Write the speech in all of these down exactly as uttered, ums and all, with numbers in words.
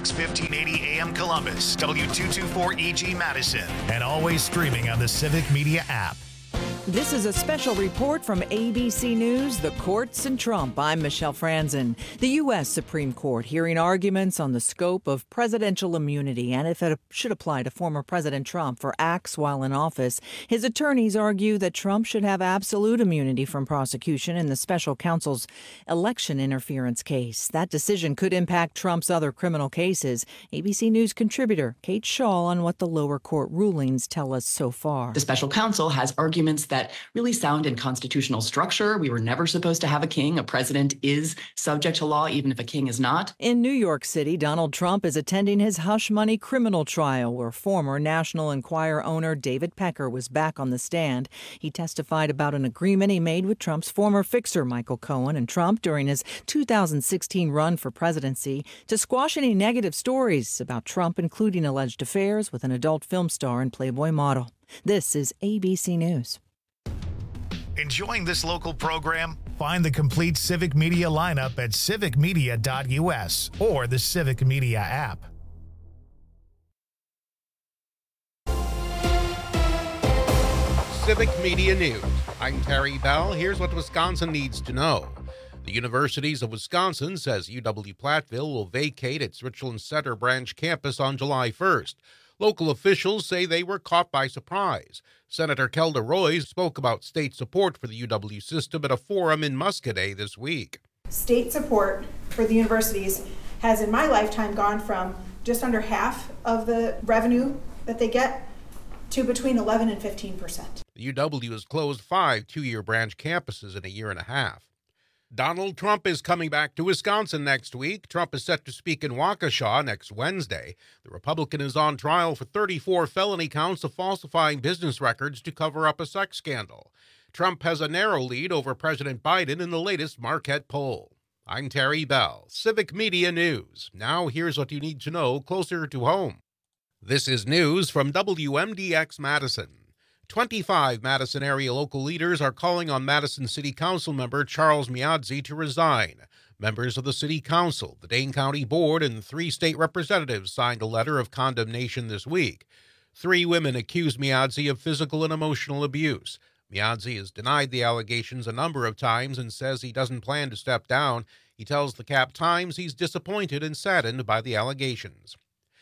X fifteen eighty A M Columbus, W two twenty-four E G Madison, and always streaming on the Civic Media app. This is a special report from A B C News, The Courts and Trump. I'm Michelle Franzen. The U S Supreme Court hearing arguments on the scope of presidential immunity and if it should apply to former President Trump for acts while in office. His attorneys argue that Trump should have absolute immunity from prosecution in the special counsel's election interference case. That decision could impact Trump's other criminal cases. A B C News contributor Kate Shaw on what the lower court rulings tell us so far. The special counsel has arguments that really sound in constitutional structure. We were never supposed to have a king. A president is subject to law, even if a king is not. In New York City, Donald Trump is attending his hush money criminal trial, where former National Enquirer owner David Pecker was back on the stand. He testified about an agreement he made with Trump's former fixer, Michael Cohen, and Trump during his two thousand sixteen run for presidency to squash any negative stories about Trump, including alleged affairs with an adult film star and Playboy model. This is A B C News. Enjoying this local program? Find the complete Civic Media lineup at civic media dot U S or the Civic Media app. Civic Media News. I'm Terry Bell. Here's what Wisconsin needs to know. The Universities of Wisconsin says U W-Platteville will vacate its Richland Center branch campus on July first. Local officials say they were caught by surprise. Senator Kelda Roy spoke about state support for the U W system at a forum in Muscoda this week. State support for the universities has in my lifetime gone from just under half of the revenue that they get to between eleven and fifteen percent. The U W has closed five two-year branch campuses in a year and a half. Donald Trump is coming back to Wisconsin next week. Trump is set to speak in Waukesha next Wednesday. The Republican is on trial for thirty-four felony counts of falsifying business records to cover up a sex scandal. Trump has a narrow lead over President Biden in the latest Marquette poll. I'm Terry Bell, Civic Media News. Now here's what you need to know closer to home. This is news from W M D X Madison. twenty-five Madison area local leaders are calling on Madison City Council member Charles Miadzi to resign. Members of the City Council, the Dane County Board, and three state representatives signed a letter of condemnation this week. Three women accused Miadzi of physical and emotional abuse. Miadzi has denied the allegations a number of times and says he doesn't plan to step down. He tells the Cap Times he's disappointed and saddened by the allegations.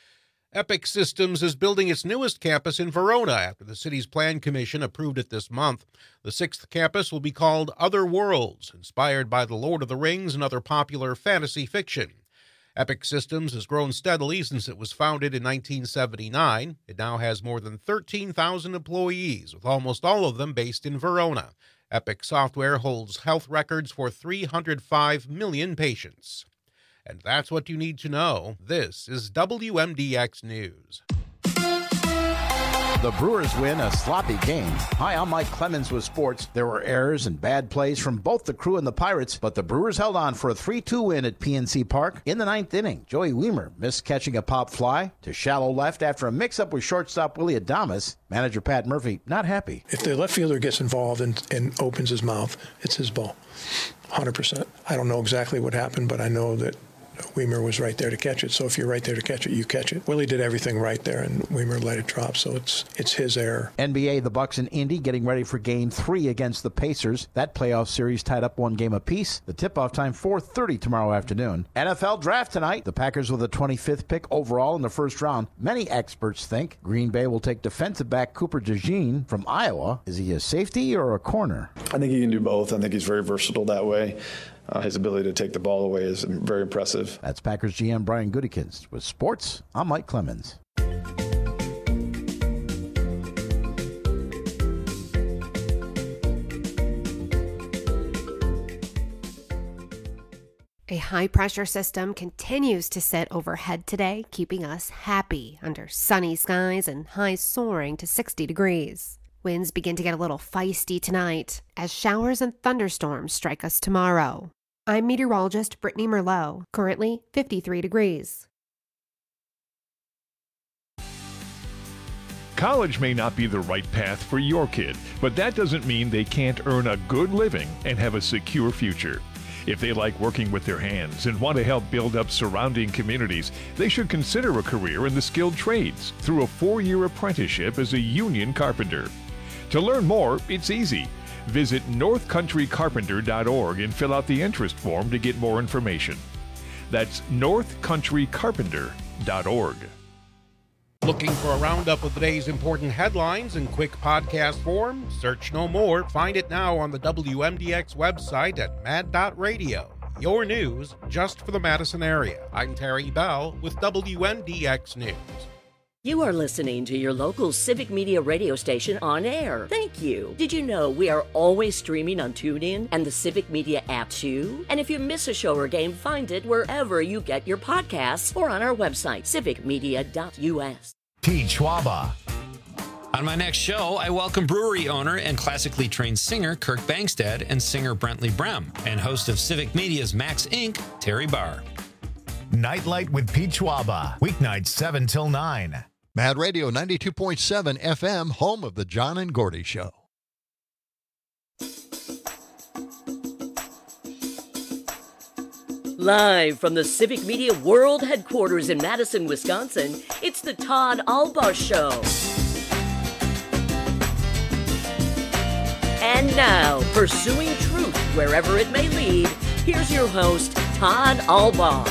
Epic Systems is building its newest campus in Verona after the city's plan commission approved it this month. The sixth campus will be called Other Worlds, inspired by The Lord of the Rings and other popular fantasy fiction. Epic Systems has grown steadily since it was founded in nineteen seventy-nine. It now has more than thirteen thousand employees, with almost all of them based in Verona. Epic Software holds health records for three hundred five million patients. And that's what you need to know. This is W M D X News. The Brewers win a sloppy game. Hi, I'm Mike Clemens with sports. There were errors and bad plays from both the Crew and the Pirates, but the Brewers held on for a three two win at P N C Park. In the ninth inning, Joey Wiemer missed catching a pop fly to shallow left after a mix-up with shortstop Willie Adames. Manager Pat Murphy not happy. If the left fielder gets involved and, and opens his mouth, it's his ball, one hundred percent. I don't know exactly what happened, but I know that Wiemer was right there to catch it. So if you're right there to catch it, you catch it. Willie did everything right there, and Wiemer let it drop. So it's it's his error. N B A, the Bucks and Indy getting ready for Game Three against the Pacers. That playoff series tied up one game apiece. The tip-off time four thirty tomorrow afternoon. N F L draft tonight. The Packers with the twenty-fifth pick overall in the first round. Many experts think Green Bay will take defensive back Cooper DeJean from Iowa. Is he a safety or a corner? I think he can do both. I think he's very versatile that way. Uh, his ability to take the ball away is very impressive. That's Packers G M Brian Gutekunst. With sports, I'm Mike Clemens. A high-pressure system continues to sit overhead today, keeping us happy under sunny skies and highs soaring to sixty degrees. Winds begin to get a little feisty tonight as showers and thunderstorms strike us tomorrow. I'm meteorologist Brittany Merlot, currently fifty-three degrees. College may not be the right path for your kid, but that doesn't mean they can't earn a good living and have a secure future. If they like working with their hands and want to help build up surrounding communities, they should consider a career in the skilled trades through a four-year apprenticeship as a union carpenter. To learn more, it's easy. Visit north country carpenter dot org and fill out the interest form to get more information. That's north country carpenter dot org. Looking for a roundup of the day's important headlines in quick podcast form? Search no more. Find it now on the W M D X website at mad dot radio. Your news just for the Madison area. I'm Terry Bell with W M D X News. You are listening to your local Civic Media radio station on air. Thank you. Did you know we are always streaming on TuneIn and the Civic Media app too? And if you miss a show or game, find it wherever you get your podcasts or on our website, civic media dot U S. Pete Schwaba. On my next show, I welcome brewery owner and classically trained singer Kirk Bangstad and singer Brentley Brem, and host of Civic Media's Max Incorporated, Terry Barr. Nightlight with Pete Schwaba. Weeknights seven till nine. Mad Radio ninety-two point seven F M, home of the John and Gordy Show. Live from the Civic Media World Headquarters in Madison, Wisconsin, it's the Todd Albaugh Show. And now, pursuing truth wherever it may lead, here's your host, Todd Albaugh.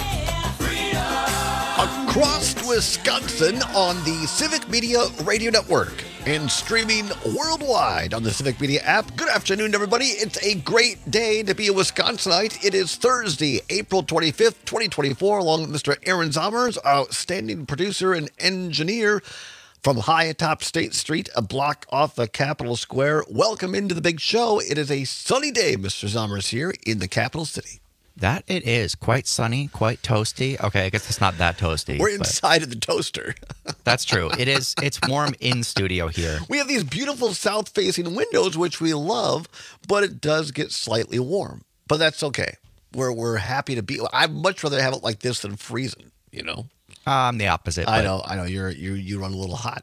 Across Wisconsin on the Civic Media Radio Network and streaming worldwide on the Civic Media app. Good afternoon, everybody. It's a great day to be a Wisconsinite. It is Thursday, April twenty-fifth, twenty twenty-four, along with Mister Aaron Zommers, outstanding producer and engineer from high atop State Street, a block off the Capitol Square. Welcome into the big show. It is a sunny day, Mister Zommers, here in the capital city. That it is. Quite sunny, quite toasty. Okay, I guess it's not that toasty. We're inside of the toaster. That's true. It is. It's warm in studio here. We have these beautiful south-facing windows, which we love, but it does get slightly warm. But that's okay. We're, we're happy to be. I'd much rather have it like this than freezing, you know? I'm the opposite. I know, I know. You're you you run a little hot,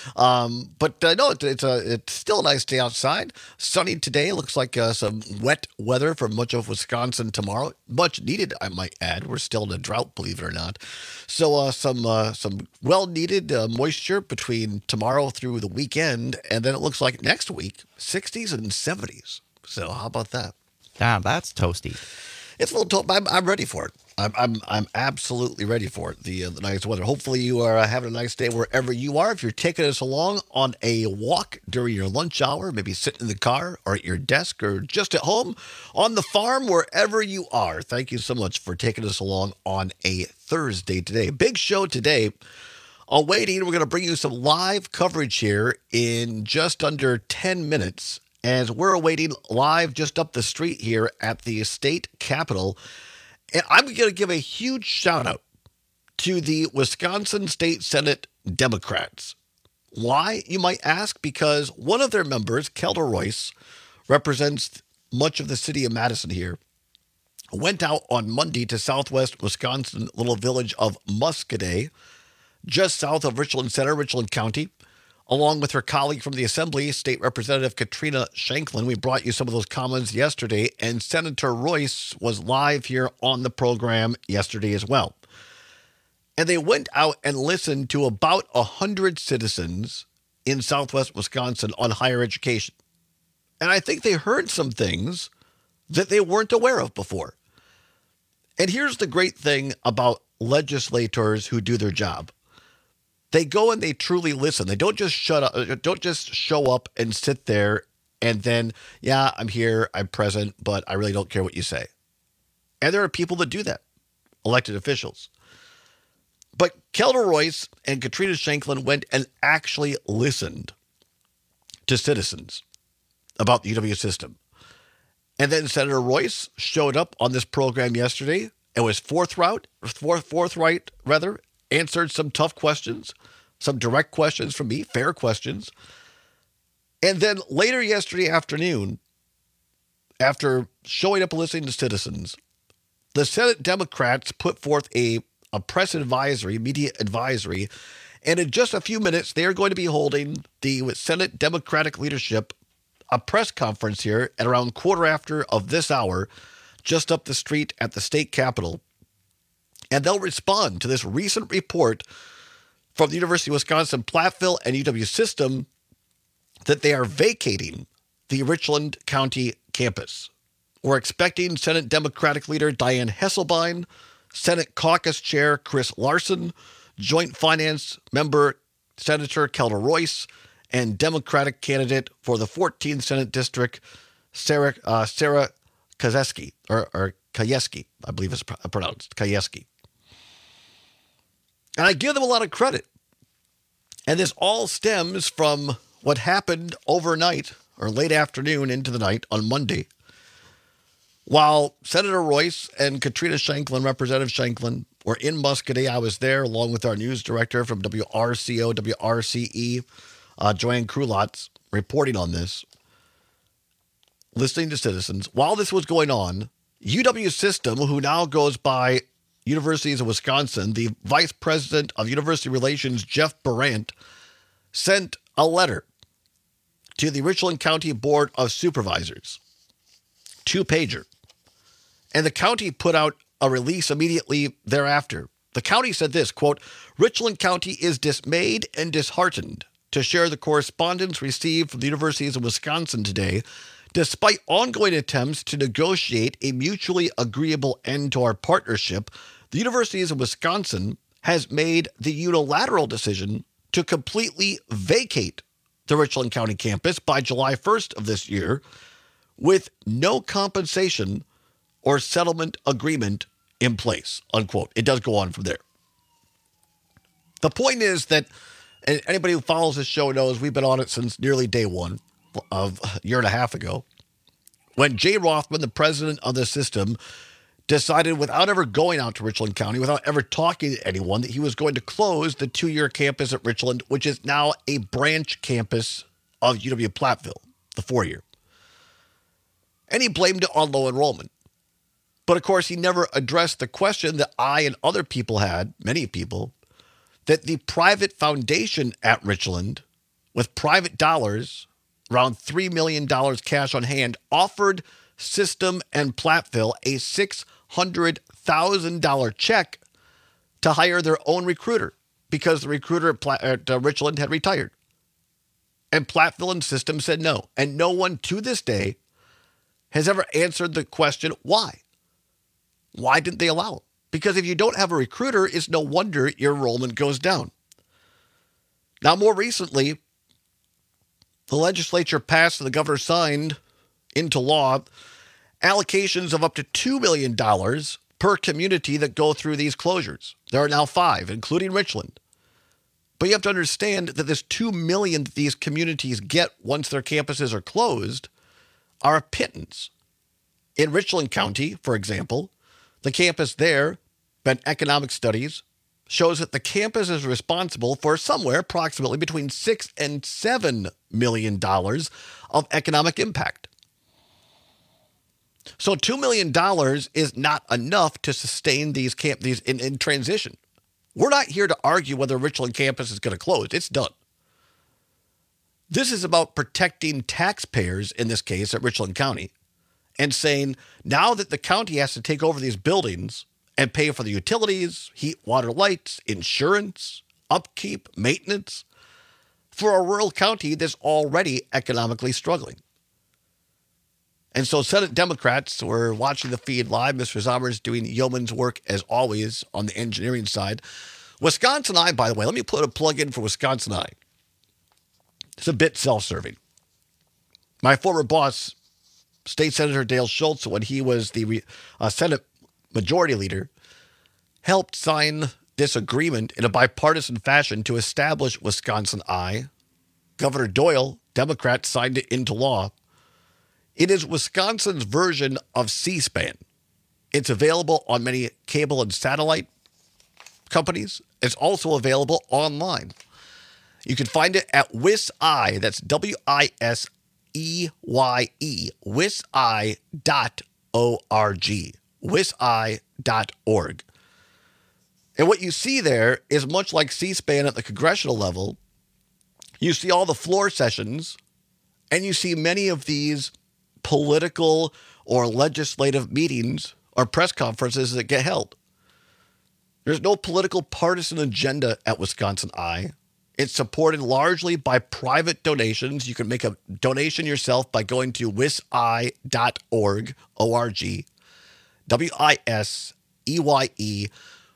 um, but uh, no, it, it's a it's still a nice day outside. Sunny today. Looks like uh, some wet weather for much of Wisconsin tomorrow. Much needed, I might add. We're still in a drought, believe it or not. So uh, some uh, some well needed uh, moisture between tomorrow through the weekend, and then it looks like next week sixties and seventies. So how about that? Damn, that's toasty. It's a little. To- I'm I'm ready for it. I'm I'm I'm absolutely ready for it. The uh, the nice weather. Hopefully you are uh, having a nice day wherever you are. If you're taking us along on a walk during your lunch hour, maybe sitting in the car or at your desk or just at home, on the farm, wherever you are. Thank you so much for taking us along on a Thursday today. Big show today. Awaiting. We're going to bring you some live coverage here in just under ten minutes as we're awaiting live just up the street here at the state capitol. And I'm going to give a huge shout out to the Wisconsin State Senate Democrats. Why, you might ask? Because one of their members, Kelda Royce, represents much of the city of Madison here, went out on Monday to southwest Wisconsin, little village of Muscadet, just south of Richland Center, Richland County, along with her colleague from the Assembly, State Representative Katrina Shanklin. We brought you some of those comments yesterday, and Senator Royce was live here on the program yesterday as well. And they went out and listened to about one hundred citizens in southwest Wisconsin on higher education. And I think they heard some things that they weren't aware of before. And here's the great thing about legislators who do their job. They go and they truly listen. They don't just shut up, don't just show up and sit there and then, yeah, I'm here, I'm present, but I really don't care what you say. And there are people that do that, elected officials. But Kelda Royce and Katrina Shanklin went and actually listened to citizens about the U W system. And then Senator Royce showed up on this program yesterday and was forthright, forth, forthright rather, answered some tough questions, some direct questions from me, fair questions. And then later yesterday afternoon, after showing up and listening to citizens, the Senate Democrats put forth a, a press advisory, media advisory, and in just a few minutes, they are going to be holding the Senate Democratic leadership a press conference here at around quarter after of this hour just up the street at the state capitol, and they'll respond to this recent report from the University of Wisconsin-Platteville and U W System that they are vacating the Richland County campus. We're expecting Senate Democratic Leader Diane Hesselbein, Senate Caucus Chair Chris Larson, Joint Finance Member Senator Kelda Royce, and Democratic candidate for the fourteenth Senate District, Sarah uh, Sarah Kazeski, or, or Kayeski, I believe it's pronounced, Kayeski. And I give them a lot of credit. And this all stems from what happened overnight, or late afternoon into the night on Monday, while Senator Royce and Katrina Shanklin, Representative Shanklin, were in Muscatine. I was there along with our news director from W R C O, W R C E, uh, Joanne Krulotz, reporting on this, listening to citizens. While this was going on, U W System, who now goes by Universities of Wisconsin, the Vice President of University Relations, Jeff Barant, sent a letter to the Richland County Board of Supervisors, two-pager. And the county put out a release immediately thereafter. The county said this, quote, Richland County is dismayed and disheartened to share the correspondence received from the Universities of Wisconsin today, despite ongoing attempts to negotiate a mutually agreeable end to our partnership. The Universities of Wisconsin has made the unilateral decision to completely vacate the Richland County campus by July first of this year with no compensation or settlement agreement in place, unquote. It does go on from there. The point is that, and anybody who follows this show knows we've been on it since nearly day one of a year and a half ago, when Jay Rothman, the president of the system, decided without ever going out to Richland County, without ever talking to anyone, that he was going to close the two-year campus at Richland, which is now a branch campus of U W-Platteville, the four-year. And he blamed it on low enrollment. But, of course, he never addressed the question that I and other people had, many people, that the private foundation at Richland, with private dollars, around three million dollars cash on hand, offered System and Platteville a six hundred thousand dollars check to hire their own recruiter because the recruiter at, Pla- at uh, Richland had retired. And Platteville and System said no. And no one to this day has ever answered the question, why? Why didn't they allow it? Because if you don't have a recruiter, it's no wonder your enrollment goes down. Now, more recently, the legislature passed and the governor signed into law allocations of up to two million dollars per community that go through these closures. There are now five, including Richland. But you have to understand that this two million dollars that these communities get once their campuses are closed are a pittance. In Richland County, for example, the campus there, Ben Economic Studies, shows that the campus is responsible for somewhere approximately between six and seven million dollars of economic impact. So two million dollars is not enough to sustain these camp these in, in transition. We're not here to argue whether Richland campus is going to close. It's done. This is about protecting taxpayers, in this case at Richland County, and saying now that the county has to take over these buildings and pay for the utilities, heat, water, lights, insurance, upkeep, maintenance, for a rural county that's already economically struggling. And so Senate Democrats were watching the feed live. Mister Zomer's doing yeoman's work, as always, on the engineering side. Wisconsin Eye, by the way, let me put a plug in for Wisconsin Eye. It's a bit self-serving. My former boss, State Senator Dale Schultz, when he was the uh, Senate Majority Leader, helped sign this agreement in a bipartisan fashion to establish Wisconsin Eye. Governor Doyle, Democrat, signed it into law. It is Wisconsin's version of C-SPAN. It's available on many cable and satellite companies. It's also available online. You can find it at WisEye, that's W I S E Y E, wiseye dot org, wiseye dot org. And what you see there is much like C-SPAN at the congressional level. You see all the floor sessions, and you see many of these political or legislative meetings or press conferences that get held. There's no political partisan agenda at Wisconsin Eye. It's supported largely by private donations. You can make a donation yourself by going to wiseye dot org, O R G, W I S E Y E,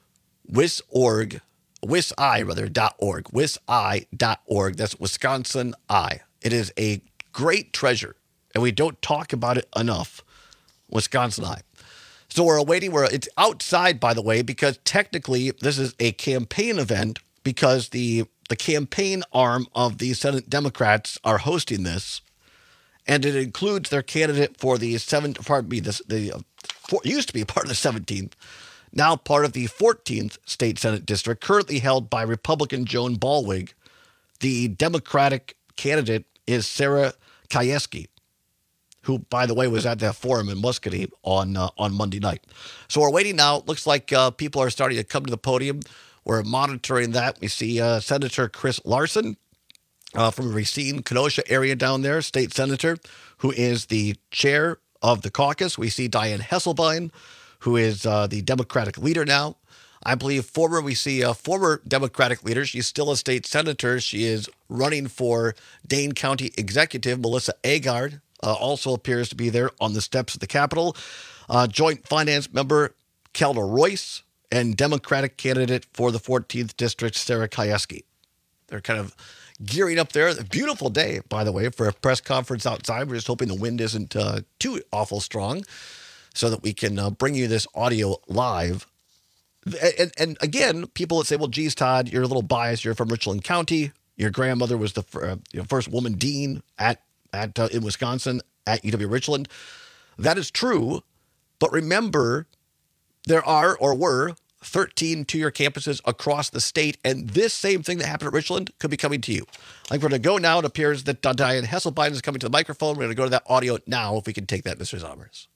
wisorg, wiseye rather, dot org, wiseye dot org. That's Wisconsin Eye. It is a great treasure, and we don't talk about it enough. Wisconsin Eye. So we're awaiting, where it's outside, by the way, because technically this is a campaign event because the the campaign arm of the Senate Democrats are hosting this, and it includes their candidate for the seventh, pardon me, this, the uh, for, used to be part of the seventeenth, now part of the fourteenth state Senate district, currently held by Republican Joan Ballweg. The Democratic candidate is Sarah Kieski, who, by the way, was at that forum in Muscatine on uh, on Monday night. So we're waiting now. It looks like uh, people are starting to come to the podium. We're monitoring that. We see uh, Senator Chris Larson uh, from the Racine, Kenosha area down there, state senator, who is the chair of the caucus. We see Diane Hesselbein, who is uh, the Democratic leader now. I believe former, we see a former Democratic leader. She's still a state senator. She is running for Dane County Executive. Melissa Agard uh, also appears to be there on the steps of the Capitol. Uh, Joint Finance member Kelda Royce, and Democratic candidate for the fourteenth District, Sarah Kieski. They're kind of gearing up there. A beautiful day, by the way, for a press conference outside. We're just hoping the wind isn't uh, too awful strong so that we can uh, bring you this audio live. And, and again, people that say, well, geez, Todd, you're a little biased. You're from Richland County. Your grandmother was the uh, you know, first woman dean at, at uh, in Wisconsin at U W Richland. That is true. But remember, there are or were thirteen two-year campuses across the state, and this same thing that happened at Richland could be coming to you. Like we're going to go now. It appears that Diane Hesselbein is coming to the microphone. We're going to go to that audio now, if we can take that, Mister Zommers.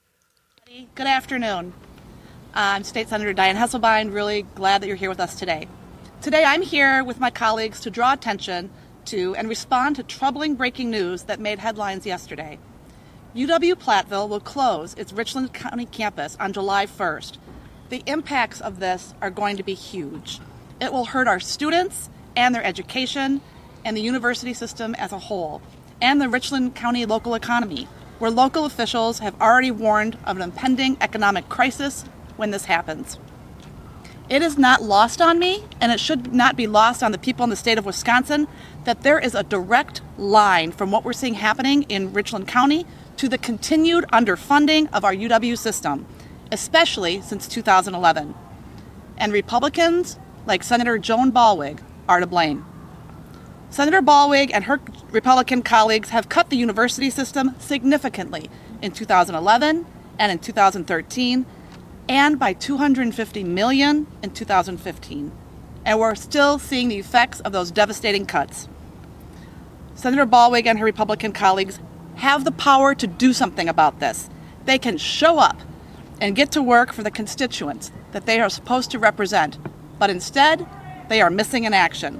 Good afternoon. I'm State Senator Diane Hesselbein. Really glad that you're here with us today. Today I'm here with my colleagues to draw attention to and respond to troubling breaking news that made headlines yesterday. U W Platteville will close its Richland County campus on July first. The impacts of this are going to be huge. It will hurt our students and their education and the university system as a whole, and the Richland County local economy, where local officials have already warned of an impending economic crisis when this happens. It is not lost on me, and it should not be lost on the people in the state of Wisconsin, that there is a direct line from what we're seeing happening in Richland County to the continued underfunding of our U W system, especially since two thousand eleven. And Republicans, like Senator Joan Ballweg, are to blame. Senator Ballweg and her Republican colleagues have cut the university system significantly in two thousand eleven and in two thousand thirteen, and by two hundred fifty million dollars in two thousand fifteen. And we're still seeing the effects of those devastating cuts. Senator Ballweg and her Republican colleagues have the power to do something about this. They can show up and get to work for the constituents that they are supposed to represent, but instead, they are missing in action.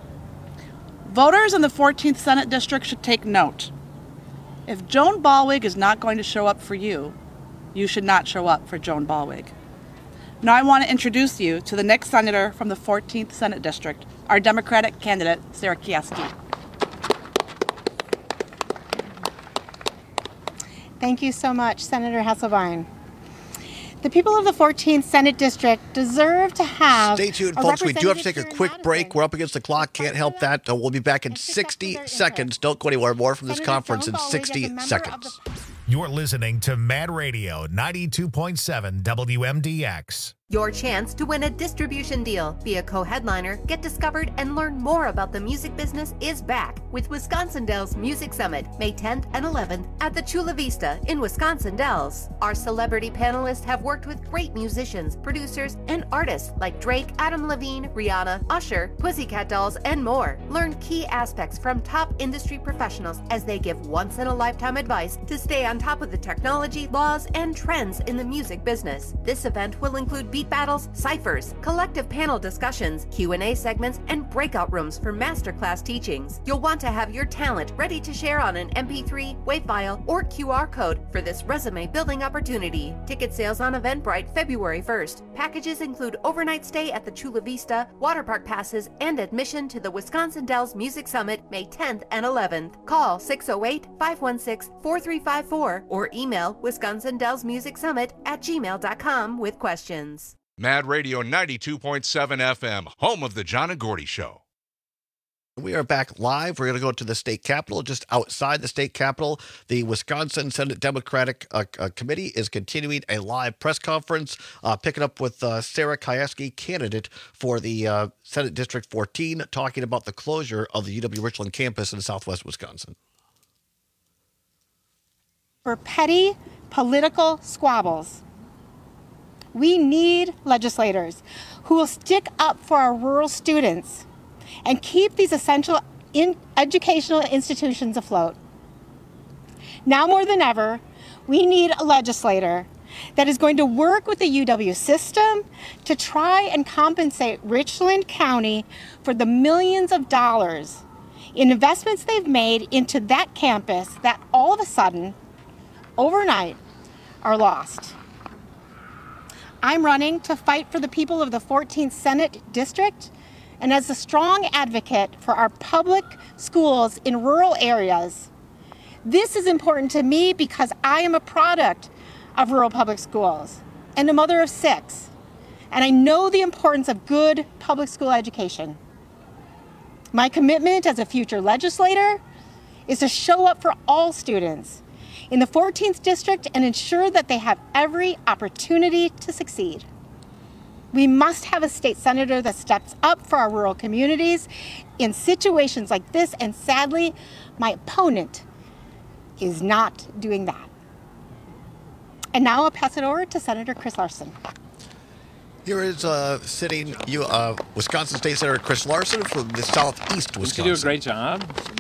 Voters in the fourteenth Senate District should take note. If Joan Ballweg is not going to show up for you, you should not show up for Joan Ballweg. Now I want to introduce you to the next senator from the fourteenth Senate District, our Democratic candidate, Sarah Kieski. Thank you so much, Senator Hesselbein. The people of the fourteenth Senate District deserve to have. Stay tuned, folks. We do have to take a quick break. We're up against the clock. Can't help that. Uh, we'll be back in sixty seconds. Don't go anywhere. More from this conference in sixty seconds. You're listening to Mad Radio ninety-two point seven W M D X. Your chance to win a distribution deal. Be a co-headliner, get discovered, and learn more about the music business is back with Wisconsin Dells Music Summit, May tenth and eleventh at the Chula Vista in Wisconsin Dells. Our celebrity panelists have worked with great musicians, producers, and artists like Drake, Adam Levine, Rihanna, Usher, Pussycat Dolls, and more. Learn key aspects from top industry professionals as they give once-in-a-lifetime advice to stay on top of the technology, laws, and trends in the music business. This event will include beat battles, ciphers, collective panel discussions, Q and A segments, and breakout rooms for masterclass teachings. You'll want to have your talent ready to share on an M P three, WAV file, or Q R code for this resume building opportunity. Ticket sales on Eventbrite February first. Packages include overnight stay at the Chula Vista, water park passes, and admission to the Wisconsin Dells Music Summit May tenth and eleventh. Call six oh eight, five one six, four three five four or email wisconsin dells music summit at gmail dot com with questions. Mad Radio ninety-two point seven F M, home of the John and Gordy Show. We are back live. We're going to go to the state capitol. Just outside the state capitol, the Wisconsin Senate Democratic uh, uh, Committee is continuing a live press conference, uh, picking up with uh, Sarah Kieski, candidate for the uh, Senate District fourteen, talking about the closure of the U W-Richland campus in southwest Wisconsin. For petty political squabbles, we need legislators who will stick up for our rural students and keep these essential in educational institutions afloat. Now more than ever, we need a legislator that is going to work with the U W system to try and compensate Richland County for the millions of dollars in investments they've made into that campus that all of a sudden, overnight, are lost. I'm running to fight for the people of the fourteenth Senate District, and as a strong advocate for our public schools in rural areas. This is important to me because I am a product of rural public schools and a mother of six, and I know the importance of good public school education. My commitment as a future legislator is to show up for all students in the fourteenth District and ensure that they have every opportunity to succeed. We must have a state senator that steps up for our rural communities in situations like this, and sadly, my opponent is not doing that. And now I'll pass it over to Senator Chris Larson. Here is uh, sitting you, uh, Wisconsin State Senator Chris Larson from the southeast Wisconsin. Did you do a great job?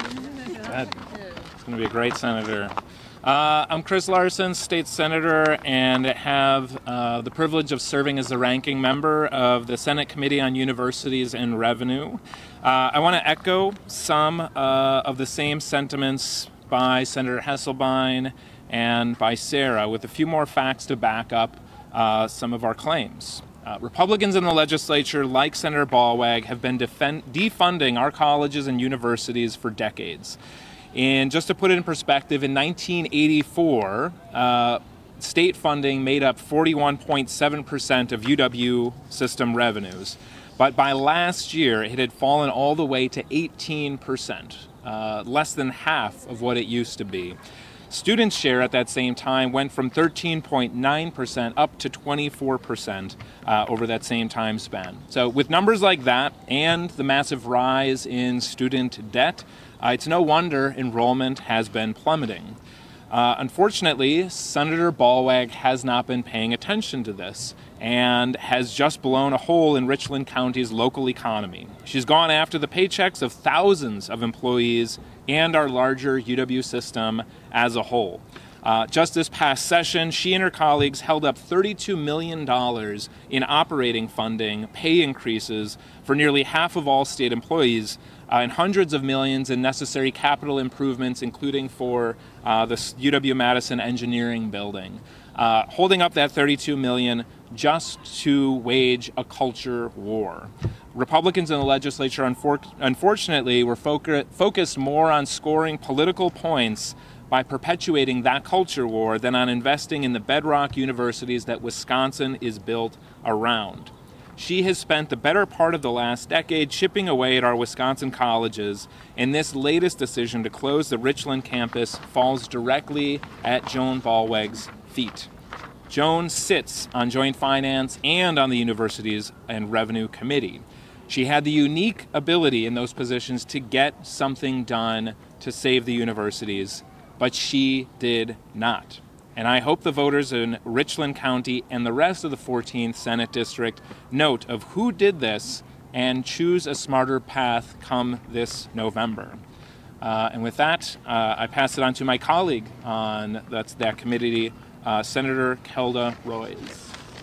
Good. It's going to be a great senator. Uh, I'm Chris Larson, state senator, and have uh, the privilege of serving as the ranking member of the Senate Committee on Universities and Revenue. Uh, I want to echo some uh, of the same sentiments by Senator Hesselbein and by Sarah, with a few more facts to back up uh, some of our claims. Uh, Republicans in the legislature, like Senator Ballweg, have been defend- defunding our colleges and universities for decades. And just to put it in perspective, in nineteen eighty-four, uh, state funding made up forty-one point seven percent of U W system revenues. But by last year, it had fallen all the way to eighteen percent, uh, less than half of what it used to be. Students' share at that same time went from thirteen point nine percent up to twenty-four percent uh, over that same time span. So with numbers like that and the massive rise in student debt, Uh, it's no wonder enrollment has been plummeting. Uh, unfortunately, Senator Ballweg has not been paying attention to this and has just blown a hole in Richland County's local economy. She's gone after the paychecks of thousands of employees and our larger U W system as a whole. Uh, just this past session, she and her colleagues held up thirty-two million dollars in operating funding, pay increases for nearly half of all state employees, uh, and hundreds of millions in necessary capital improvements, including for uh, the U W-Madison Engineering Building. Uh, holding up that thirty-two million dollars just to wage a culture war. Republicans in the legislature, unfor- unfortunately, were foc- focused more on scoring political points by perpetuating that culture war than on investing in the bedrock universities that Wisconsin is built around. She has spent the better part of the last decade chipping away at our Wisconsin colleges, and this latest decision to close the Richland campus falls directly at Joan Ballweg's feet. Joan sits on Joint Finance and on the Universities and Revenue Committee. She had the unique ability in those positions to get something done to save the universities, but she did not. And I hope the voters in Richland County and the rest of the fourteenth Senate District note of who did this and choose a smarter path come this November. Uh, and with that, uh, I pass it on to my colleague on that's that committee, uh, Senator Kelda Roys.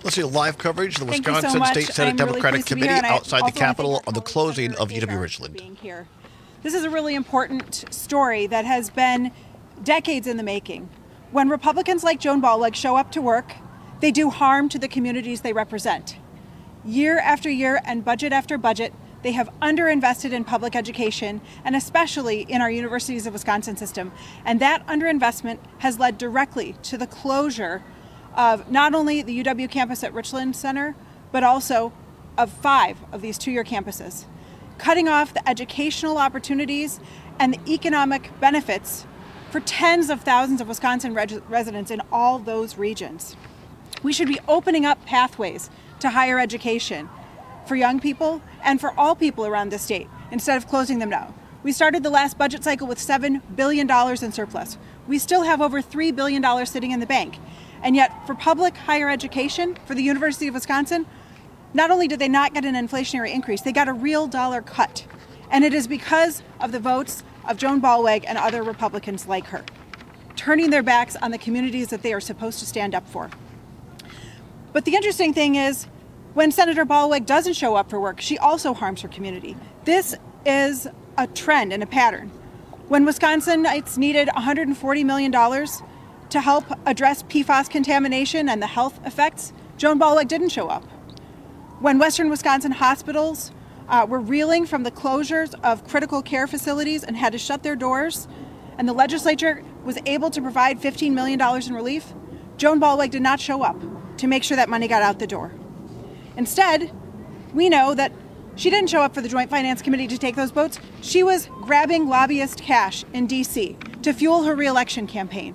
Let's see live coverage. The Thank you so Wisconsin much. State Senate I'm really Democratic pleased to be Committee here, and I outside the also wanna thank Capitol our on the colleagues, closing Senator of U W Kagar, Richland. for being here. This is a really important story that has been decades in the making. When Republicans like Joan Ballweg show up to work, they do harm to the communities they represent. Year after year and budget after budget, they have underinvested in public education, and especially in our Universities of Wisconsin system. And that underinvestment has led directly to the closure of not only the U W campus at Richland Center, but also of five of these two-year campuses, cutting off the educational opportunities and the economic benefits for tens of thousands of Wisconsin reg- residents in all those regions. We should be opening up pathways to higher education for young people and for all people around the state instead of closing them down. We started the last budget cycle with seven billion dollars in surplus. We still have over three billion dollars sitting in the bank. And yet for public higher education, for the University of Wisconsin, not only did they not get an inflationary increase, they got a real dollar cut. And it is because of the votes of Joan Ballweg and other Republicans like her, turning their backs on the communities that they are supposed to stand up for. But the interesting thing is, when Senator Ballweg doesn't show up for work, she also harms her community. This is a trend and a pattern. When Wisconsinites needed one hundred forty million dollars to help address P FAS contamination and the health effects, Joan Ballweg didn't show up. When Western Wisconsin hospitals uh, were reeling from the closures of critical care facilities and had to shut their doors, and the legislature was able to provide fifteen million dollars in relief, Joan Ballweg did not show up to make sure that money got out the door. Instead, we know that she didn't show up for the Joint Finance Committee to take those votes. She was grabbing lobbyist cash in D C to fuel her re-election campaign.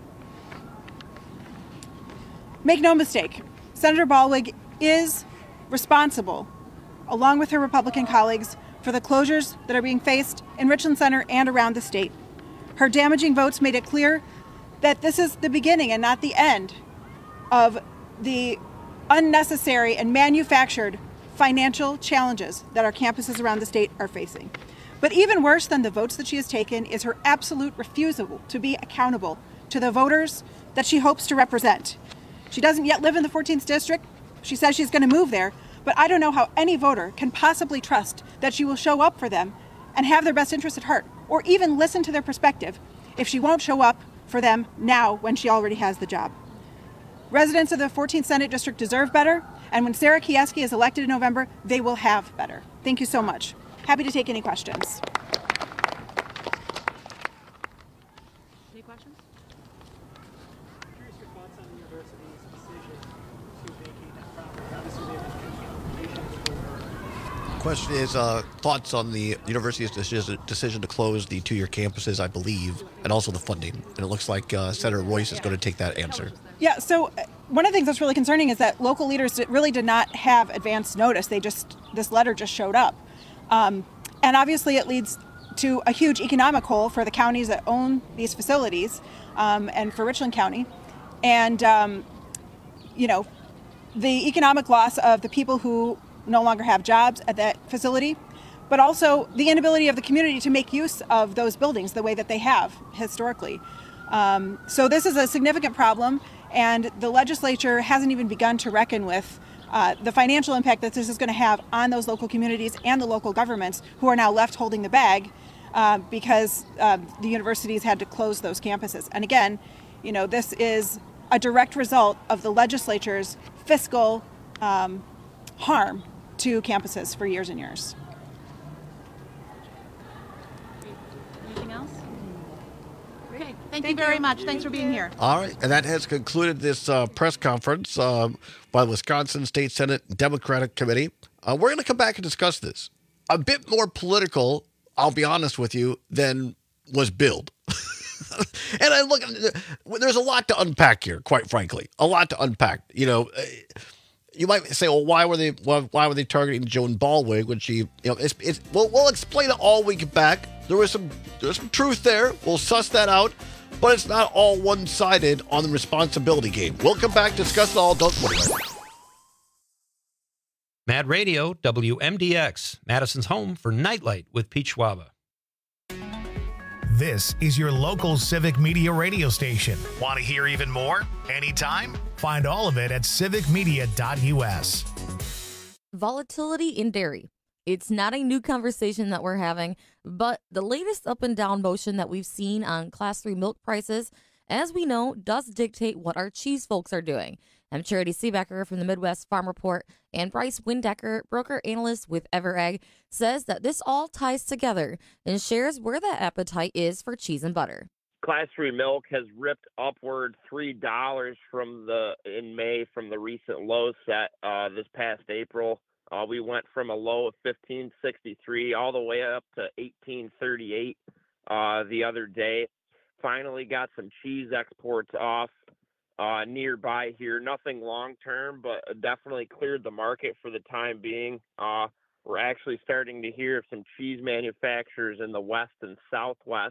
Make no mistake, Senator Ballweg is responsible, along with her Republican colleagues, for the closures that are being faced in Richland Center and around the state. Her damaging votes made it clear that this is the beginning and not the end of the unnecessary and manufactured financial challenges that our campuses around the state are facing. But even worse than the votes that she has taken is her absolute refusal to be accountable to the voters that she hopes to represent. She doesn't yet live in the fourteenth district. She says she's going to move there, but I don't know how any voter can possibly trust that she will show up for them and have their best interests at heart, or even listen to their perspective if she won't show up for them now when she already has the job. Residents of the fourteenth Senate District deserve better, and when Sarah Kieski is elected in November, they will have better. Thank you so much. Happy to take any questions. Any questions? Curious your thoughts on the university's decision to vacate that property. Obviously, they have been Question is uh, thoughts on the university's decision, decision to close the two-year campuses, I believe, and also the funding. And it looks like uh, Senator Royce is going to take that answer. Yeah, so one of the things that's really concerning is that local leaders really did not have advance notice. They just, this letter just showed up. Um, and obviously it leads to a huge economic hole for the counties that own these facilities um, and for Richland County. And, um, you know, the economic loss of the people who no longer have jobs at that facility, but also the inability of the community to make use of those buildings the way that they have historically. Um, so this is a significant problem, and the legislature hasn't even begun to reckon with uh, the financial impact that this is going to have on those local communities and the local governments who are now left holding the bag uh, because uh, the universities had to close those campuses. And again, you know, this is a direct result of the legislature's fiscal um, harm to campuses for years and years. Anything else? Okay. Thank, Thank you very you. much. Thanks for being here. All right, and that has concluded this uh, press conference uh, by the Wisconsin State Senate Democratic Committee. Uh, we're going to come back and discuss this. A bit more political, I'll be honest with you, than was billed. And I look, there's a lot to unpack here, quite frankly, a lot to unpack. You know, you might say, well, why were they why, why were they targeting Joan Ballweg when she, you know, it's, it's we'll, we'll explain it all we get back. There was some there's some truth there. We'll suss that out, but it's not all one-sided on the responsibility game. We'll come back, discuss it all. Don't worry. Mad Radio, W M D X, Madison's home for Nightlight with Pete Schwaba. This is your local Civic Media radio station. Want to hear even more? Anytime? Find all of it at civic media dot U S. Volatility in dairy. It's not a new conversation that we're having, but the latest up and down motion that we've seen on Class three milk prices, as we know, does dictate what our cheese folks are doing. I'm Charity Seebecker from the Midwest Farm Report, and Bryce Windecker, broker analyst with EverEgg, says that this all ties together and shares where the appetite is for cheese and butter. Class three milk has ripped upward three dollars from the in May from the recent low set uh, this past April. Uh, we went from a low of fifteen sixty-three all the way up to eighteen thirty-eight uh, the other day. Finally got some cheese exports off uh, nearby here. Nothing long-term, but definitely cleared the market for the time being. Uh, we're actually starting to hear of some cheese manufacturers in the West and Southwest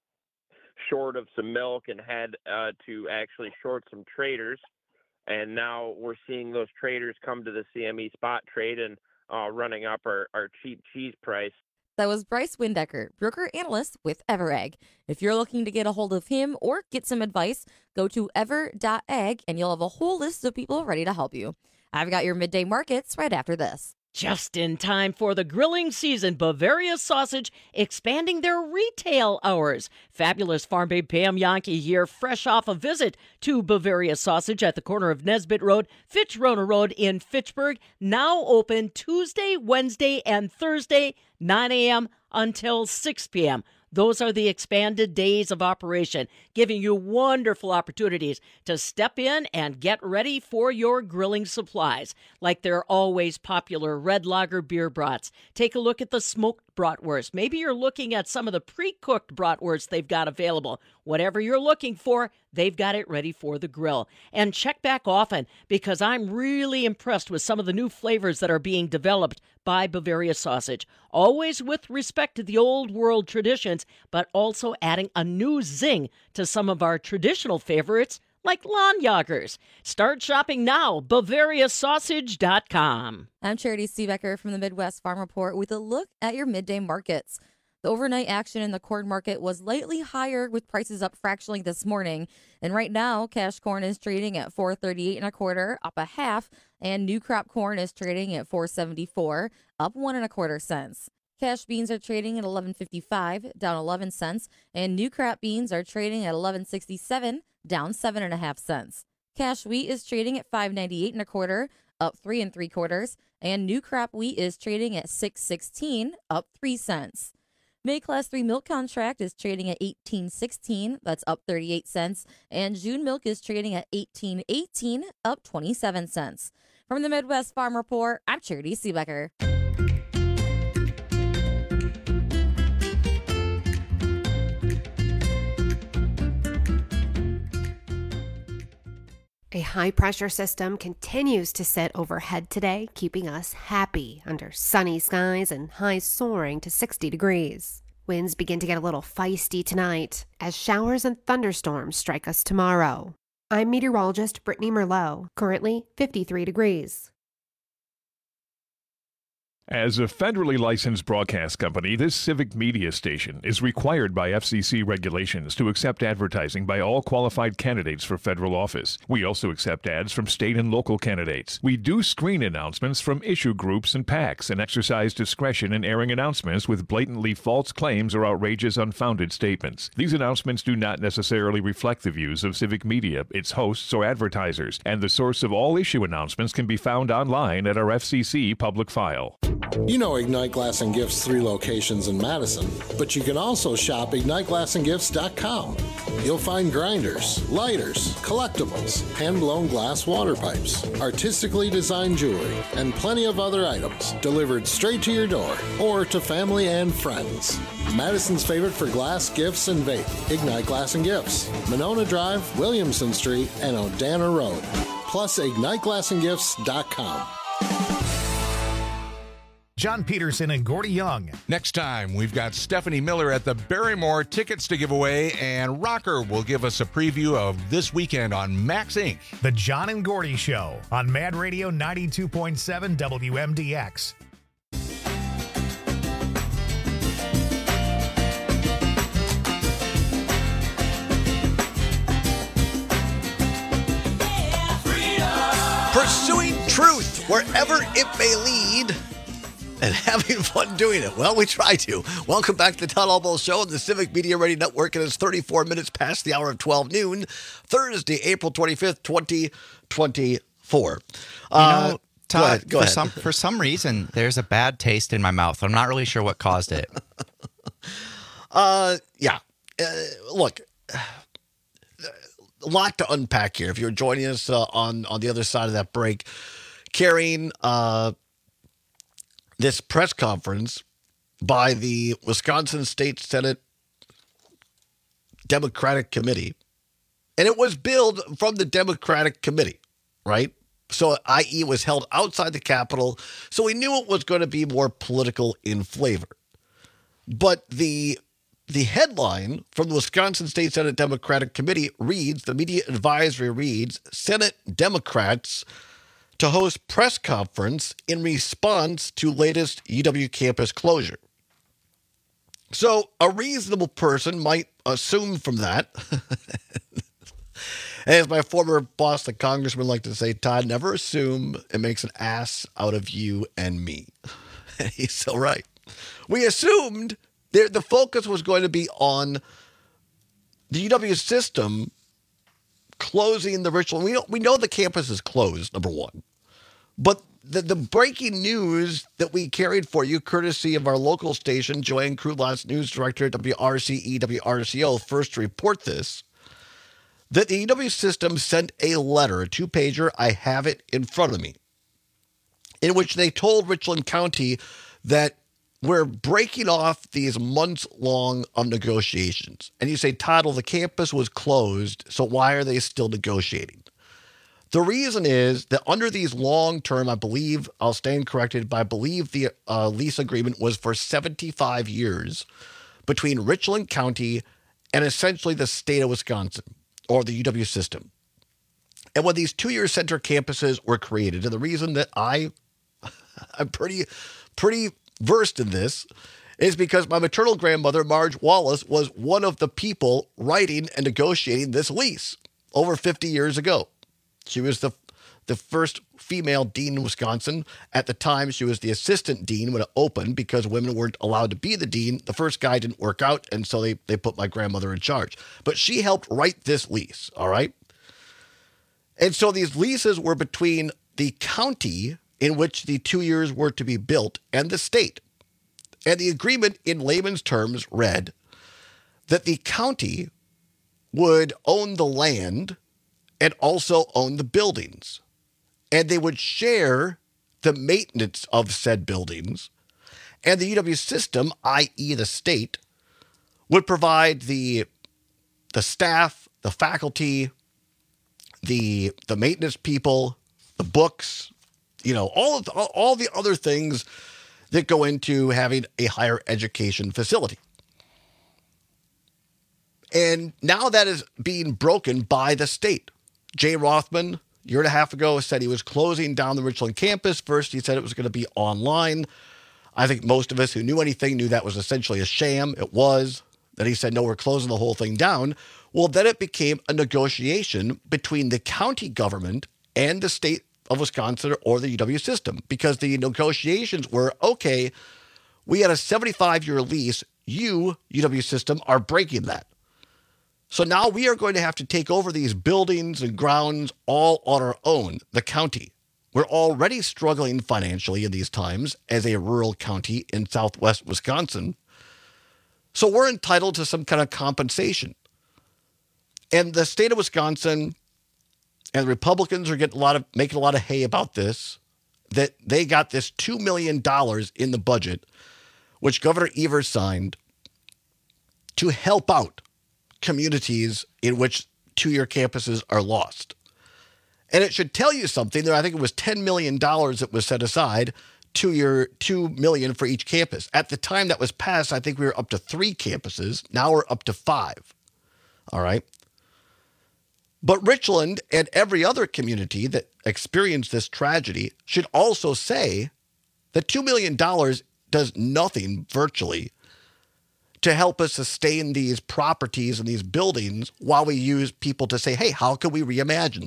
short of some milk and had uh, to actually short some traders. And now we're seeing those traders come to the C M E spot trade and uh, running up our, our cheap cheese price. That was Bryce Windecker, broker analyst with EverEgg. If you're looking to get a hold of him or get some advice, go to ever dot egg and you'll have a whole list of people ready to help you. I've got your midday markets right after this. Just in time for the grilling season, Bavaria Sausage expanding their retail hours. Fabulous farm babe Pam Yankee here, fresh off a visit to Bavaria Sausage at the corner of Nesbitt Road, Fitch-Rona Road in Fitchburg. Now open Tuesday, Wednesday, and Thursday, nine a.m. until six p.m. Those are the expanded days of operation, giving you wonderful opportunities to step in and get ready for your grilling supplies, like their always popular red lager beer brats. Take a look at the smoked bratwurst. Maybe you're looking at some of the pre-cooked bratwurst they've got available. Whatever you're looking for, they've got it ready for the grill. And check back often, because I'm really impressed with some of the new flavors that are being developed by Bavaria Sausage. Always with respect to the old world traditions, but also adding a new zing to some of our traditional favorites, like Lahnjagers. Start shopping now, Bavaria Sausage dot com. I'm Charity Seebecker from the Midwest Farm Report with a look at your midday markets. The overnight action in the corn market was lightly higher with prices up fractionally this morning. And right now, cash corn is trading at four thirty-eight and a quarter, up a half, and new crop corn is trading at four seventy-four, up one and a quarter cents. Cash beans are trading at eleven fifty-five, down eleven cents, and new crop beans are trading at eleven sixty-seven, down seven and a half cents. Cash wheat is trading at five ninety-eight and a quarter, up three and three quarters, and new crop wheat is trading at six sixteen, up three cents. May Class three milk contract is trading at eighteen sixteen, that's up thirty-eight cents, and June milk is trading at eighteen eighteen, up twenty-seven cents. From the Midwest Farm Report, I'm Charity Seebecker. A high-pressure system continues to sit overhead today, keeping us happy under sunny skies and highs soaring to sixty degrees. Winds begin to get a little feisty tonight as showers and thunderstorms strike us tomorrow. I'm meteorologist Brittany Merlot, currently fifty-three degrees. As a federally licensed broadcast company, this civic media station is required by F C C regulations to accept advertising by all qualified candidates for federal office. We also accept ads from state and local candidates. We do screen announcements from issue groups and PACs and exercise discretion in airing announcements with blatantly false claims or outrageous, unfounded statements. These announcements do not necessarily reflect the views of Civic Media, its hosts, or advertisers, and the source of all issue announcements can be found online at our F C C public file. You know Ignite Glass and Gifts' three locations in Madison, but you can also shop ignite glass and gifts dot com. You'll find grinders, lighters, collectibles, hand-blown glass water pipes, artistically designed jewelry, and plenty of other items delivered straight to your door or to family and friends. Madison's favorite for glass, gifts, and vape, Ignite Glass and Gifts, Monona Drive, Williamson Street, and Odana Road. Plus ignite glass and gifts dot com. John Peterson and Gordy Young. Next time, we've got Stephanie Miller at the Barrymore, tickets to give away, and Rocker will give us a preview of this weekend on Max Incorporated. The John and Gordy Show on Mad Radio ninety-two point seven W M D X. Pursuing truth wherever it may lead and having fun doing it. Well, we try to. Welcome back to the Todd Almost Show on the Civic Media Radio Network. It is thirty-four minutes past the hour of twelve noon, Thursday, April twenty-fifth, twenty twenty-four. You Uh, know, Todd, go ahead. Go for ahead. some for some reason, there's a bad taste in my mouth. I'm not really sure what caused it. Uh, yeah. Uh, look, a lot to unpack here. If you're joining us uh, on on the other side of that break, carrying uh, this press conference by the Wisconsin State Senate Democratic Committee, and it was billed from the Democratic Committee, right? So, that is, it was held outside the Capitol, so we knew it was going to be more political in flavor. But the the headline from the Wisconsin State Senate Democratic Committee reads, the media advisory reads, Senate Democrats to host press conference in response to latest U W campus closure. So a reasonable person might assume from that, as my former boss, the congressman, liked to say, Todd, never assume it makes an ass out of you and me. He's so right. We assumed there, the focus was going to be on the U W system closing the Richland. We know, we know the campus is closed, number one. But the, the breaking news that we carried for you, courtesy of our local station, Joanne Krulotz, news director at W R C E, W R C O, first to report this, that the U W system sent a letter, a two-pager, I have it in front of me, in which they told Richland County that we're breaking off these months long of negotiations. And you say, Todd, well, the campus was closed, so why are they still negotiating? The reason is that under these long-term, I believe, I'll stand corrected, but I believe the uh, lease agreement was for seventy-five years between Richland County and essentially the state of Wisconsin, or the U W system. And when these two-year center campuses were created, and the reason that I, I'm pretty, pretty versed in this is because my maternal grandmother, Marge Wallace, was one of the people writing and negotiating this lease over fifty years ago. She was the the first female dean in Wisconsin. At the time, she was the assistant dean when it opened because women weren't allowed to be the dean. The first guy didn't work out, and so they, they put my grandmother in charge. But she helped write this lease, all right? And so these leases were between the county in which the two years were to be built and the state. And the agreement in layman's terms read that the county would own the land and also own the buildings. And they would share the maintenance of said buildings. And the U W system, that is the state, would provide the, the staff, the faculty, the, the maintenance people, the books, you know, all of the, all the other things that go into having a higher education facility. And now that is being broken by the state. Jay Rothman, a year and a half ago, said he was closing down the Richland campus. First, he said it was going to be online. I think most of us who knew anything knew that was essentially a sham. It was. Then he said, no, we're closing the whole thing down. Well, then it became a negotiation between the county government and the state of Wisconsin or the U W system, because the negotiations were, okay, we had a seventy-five-year lease. You, U W system, are breaking that. So now we are going to have to take over these buildings and grounds all on our own, the county. We're already struggling financially in these times as a rural county in southwest Wisconsin. So we're entitled to some kind of compensation. And the state of Wisconsin and the Republicans are getting a lot of making a lot of hay about this, that they got this two million dollars in the budget, which Governor Evers signed, to help out communities in which two-year campuses are lost. And it should tell you something there. I think it was ten million dollars that was set aside, two-year, two million dollars for each campus. At the time that was passed, I think we were up to three campuses. Now we're up to five. All right. But Richland and every other community that experienced this tragedy should also say that two million dollars does nothing virtually to help us sustain these properties and these buildings while we use people to say, hey, how can we reimagine this?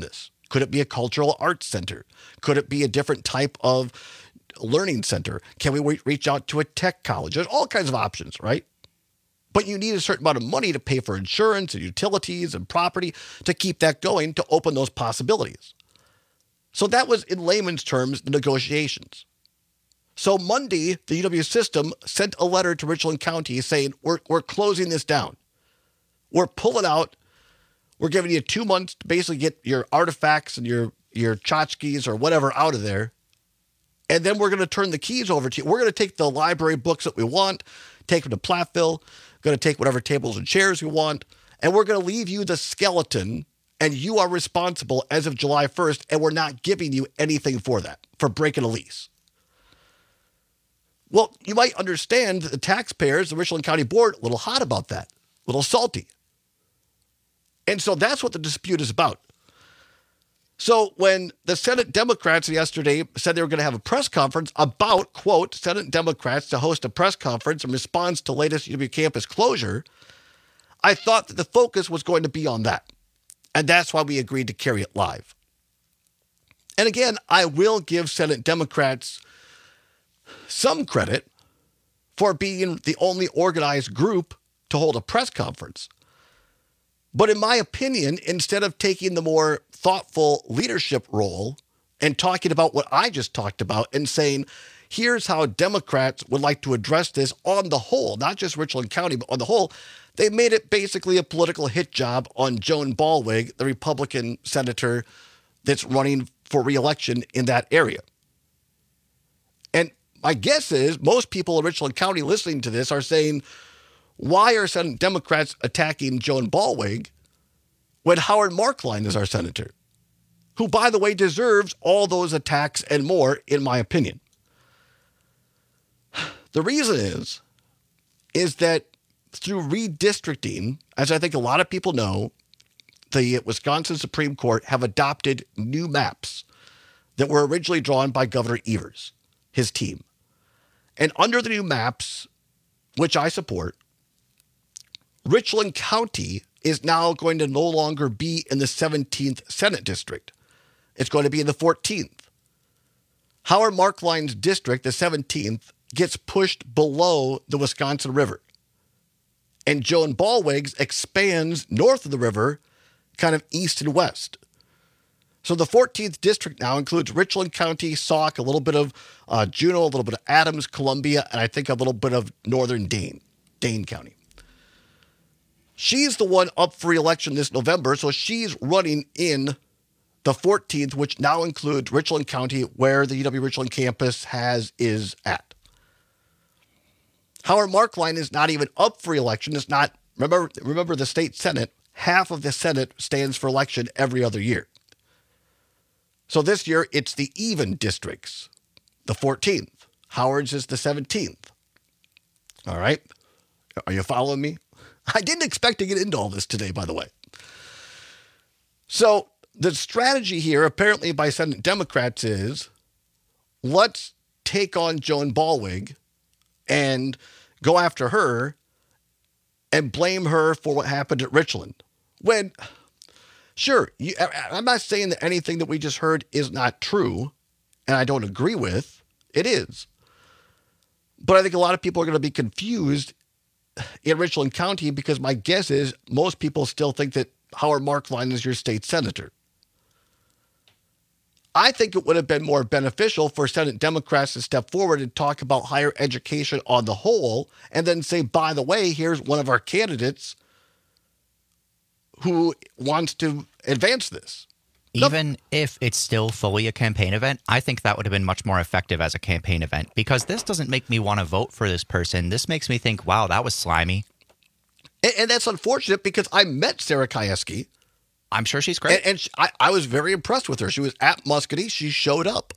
Could it be a cultural arts center? Could it be a different type of learning center? Can we re- reach out to a tech college? There's all kinds of options, right? But you need a certain amount of money to pay for insurance and utilities and property to keep that going, to open those possibilities. So that was, in layman's terms, the negotiations. So Monday, the U W system sent a letter to Richland County saying, we're, we're closing this down. We're pulling out. We're giving you two months to basically get your artifacts and your, your tchotchkes or whatever out of there. And then we're going to turn the keys over to you. We're going to take the library books that we want, take them to Platteville, going to take whatever tables and chairs we want, and we're going to leave you the skeleton, and you are responsible as of July first, and we're not giving you anything for that, for breaking a lease. Well, you might understand the taxpayers, the Richland County Board, a little hot about that, a little salty. And so that's what the dispute is about. So when the Senate Democrats yesterday said they were going to have a press conference about, quote, Senate Democrats to host a press conference in response to latest U W campus closure, I thought that the focus was going to be on that. And that's why we agreed to carry it live. And again, I will give Senate Democrats some credit for being the only organized group to hold a press conference. But in my opinion, instead of taking the more thoughtful leadership role and talking about what I just talked about and saying, here's how Democrats would like to address this on the whole, not just Richland County, but on the whole, they made it basically a political hit job on Joan Ballweg, the Republican senator that's running for re-election in that area. And my guess is most people in Richland County listening to this are saying, why are Senate Democrats attacking Joan Ballweg when Howard Marklein is our senator, who, by the way, deserves all those attacks and more, in my opinion? The reason is, is that through redistricting, as I think a lot of people know, the Wisconsin Supreme Court have adopted new maps that were originally drawn by Governor Evers, his team. And under the new maps, which I support, Richland County is now going to no longer be in the seventeenth Senate District. It's going to be in the fourteenth. Howard Marklein's district, the seventeenth, gets pushed below the Wisconsin River. And Joan Ballweg's expands north of the river, kind of east and west. So the fourteenth district now includes Richland County, Sauk, a little bit of uh, Juneau, a little bit of Adams, Columbia, and I think a little bit of northern Dane, Dane County. She's the one up for re-election this November, so she's running in the fourteenth, which now includes Richland County, where the U W Richland campus has is at. Howard Marklein is not even up for election. It's not, remember, remember the state Senate, half of the Senate stands for election every other year. So this year, it's the even districts, the fourteenth. Howard's is the seventeenth. All right? Are you following me? I didn't expect to get into all this today, by the way. So the strategy here, apparently by Senate Democrats, is let's take on Joan Ballweg and go after her and blame her for what happened at Richland. When, sure, you, I'm not saying that anything that we just heard is not true, and I don't agree with. It is. But I think a lot of people are going to be confused in Richland County because my guess is most people still think that Howard Marklein is your state senator. I think it would have been more beneficial for Senate Democrats to step forward and talk about higher education on the whole and then say, by the way, here's one of our candidates who wants to advance this. Even no. if it's still fully a campaign event, I think that would have been much more effective as a campaign event because this doesn't make me want to vote for this person. This makes me think, wow, that was slimy. And, and that's unfortunate because I met Sarah Kieski. I'm sure she's great. And, and she, I, I was very impressed with her. She was at Muscatine. She showed up.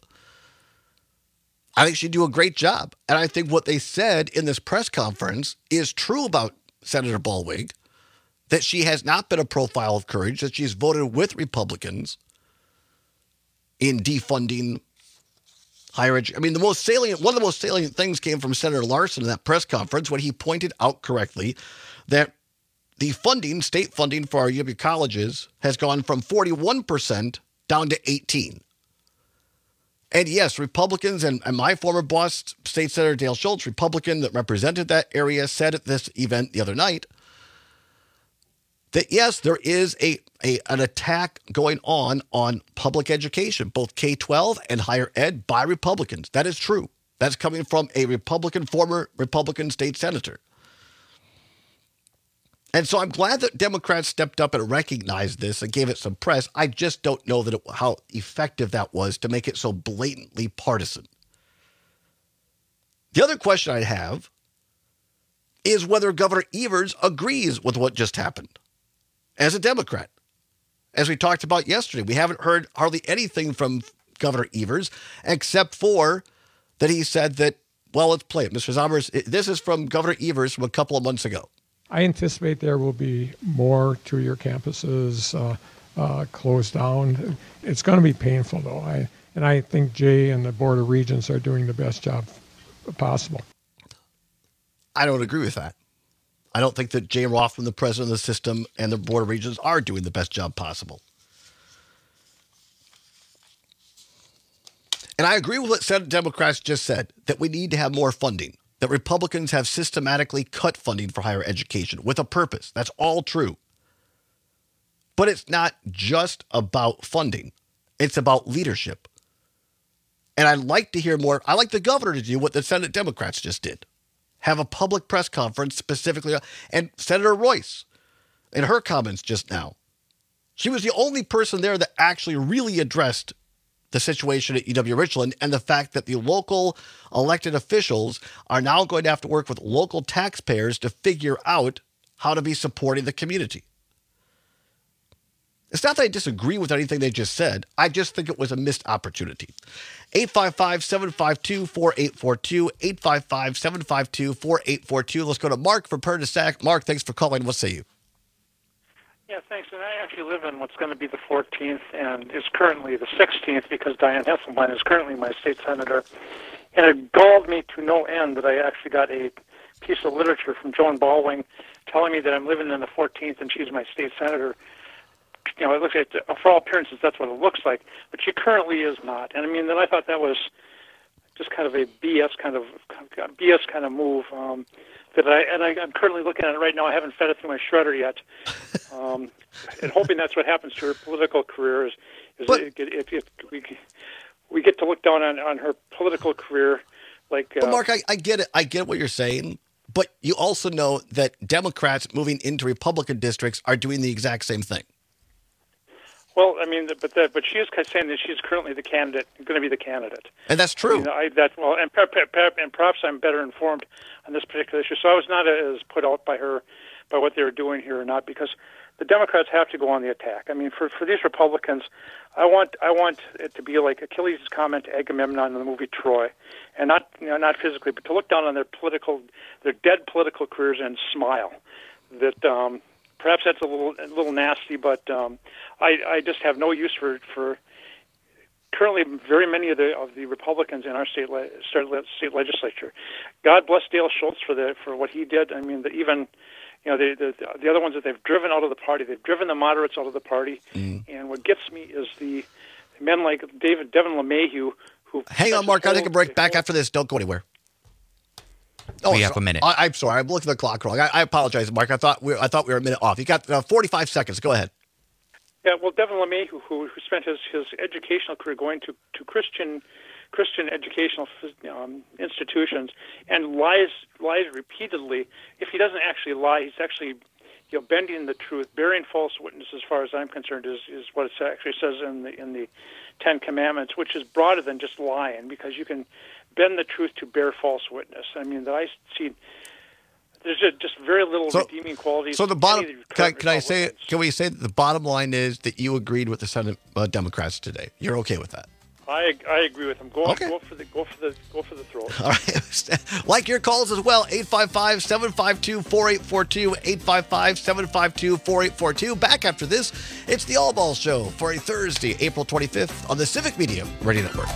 I think she'd do a great job. And I think what they said in this press conference is true about Senator Ballweg, that she has not been a profile of courage, that she's voted with Republicans in defunding higher education. I mean, the most salient, one of the most salient things came from Senator Larson in that press conference when he pointed out correctly that the funding, state funding for our U W colleges has gone from forty-one percent down to eighteen. And yes, Republicans and, and my former boss, State Senator Dale Schultz, Republican that represented that area, said at this event the other night that yes, there is a, a an attack going on on public education, both K twelve and higher ed, by Republicans. That is true. That's coming from a Republican, former Republican state senator. And so I'm glad that Democrats stepped up and recognized this and gave it some press. I just don't know that it, how effective that was to make it so blatantly partisan. The other question I have is whether Governor Evers agrees with what just happened as a Democrat. As we talked about yesterday, we haven't heard hardly anything from Governor Evers except for that he said that, well, let's play it. Mister Zommers, this is from Governor Evers from a couple of months ago. I anticipate there will be more two-year campuses uh, uh, closed down. It's going to be painful, though. I and I think Jay and the Board of Regents are doing the best job possible. I don't agree with that. I don't think that Jay Rothman, the president of the system, and the Board of Regents are doing the best job possible. And I agree with what Senate Democrats just said, that we need to have more funding. That Republicans have systematically cut funding for higher education with a purpose. That's all true. But it's not just about funding. It's about leadership. And I'd like to hear more. I like the governor to do what the Senate Democrats just did. Have a public press conference specifically. And Senator Royce, in her comments just now, she was the only person there that actually really addressed the situation at U W-Richland and the fact that the local elected officials are now going to have to work with local taxpayers to figure out how to be supporting the community. It's not that I disagree with anything they just said. I just think it was a missed opportunity. eight five five, seven five two, four eight four two, eight five five, seven five two, four eight four two. Let's go to Mark from Pernisac. Mark, thanks for calling. What say you? Yeah, thanks. And I actually live in what's going to be the fourteenth and is currently the sixteenth because Diane Hesselbein is currently my state senator. And it galled me to no end that I actually got a piece of literature from Joan Baldwin telling me that I'm living in the fourteenth and she's my state senator. You know, it looks like, for all appearances, that's what it looks like. But she currently is not. And I mean, then I thought that was just kind of a B S kind of B S kind of move. Um, that I and I, I'm currently looking at it right now. I haven't fed it through my shredder yet, um, and hoping that's what happens to her political career. Is, is but, it, it, it, it, we we get to look down on, on her political career, like. Uh, but Mark, I, I get it. I get what you're saying, but you also know that Democrats moving into Republican districts are doing the exact same thing. Well, I mean, but the, but she is saying that she's currently the candidate, going to be the candidate, and that's true. I mean, I, that well, and, and perhaps I'm better informed on this particular issue. So I was not as put out by her, by what they were doing here or not, because the Democrats have to go on the attack. I mean, for for these Republicans, I want I want it to be like Achilles' comment to Agamemnon in the movie Troy, and not you know not physically, but to look down on their political, their dead political careers and smile. That. Um, Perhaps that's a little a little nasty, but um, I, I just have no use for for currently very many of the of the Republicans in our state le- state legislature. God bless Dale Schultz for the for what he did. I mean, the, even you know the, the the other ones that they've driven out of the party, they've driven the moderates out of the party. Mm. And what gets me is the men like David Devin LeMahieu who. Hang on, Mark. I'll take a break. Back after this. Don't go anywhere. Oh, we have so, a minute. I, I'm sorry. I'm looking at the clock wrong. I, I apologize, Mark. I thought we were, I thought we were a minute off. You got uh, forty-five seconds. Go ahead. Yeah, well, Devin LeMahieu, who, who spent his, his educational career going to, to Christian Christian educational um, institutions and lies lies repeatedly. If he doesn't actually lie, he's actually you know bending the truth, bearing false witness. As far as I'm concerned, is is what it actually says in the in the Ten Commandments, which is broader than just lying, because you can bend the truth to bear false witness. I mean, that I see. There's just, just very little so, redeeming qualities. So the bottom, can I, can I say? Can we say that the bottom line is that you agreed with the Senate uh, Democrats today? You're okay with that? I I agree with them. Go okay. go for the go for the go for the throat. All right, like your calls as well. eight five five, seven five two, four eight four two, eight five five, seven five two, four eight four two. Back after this, it's the All Ball Show for a Thursday, April twenty-fifth on the Civic Media Radio Network.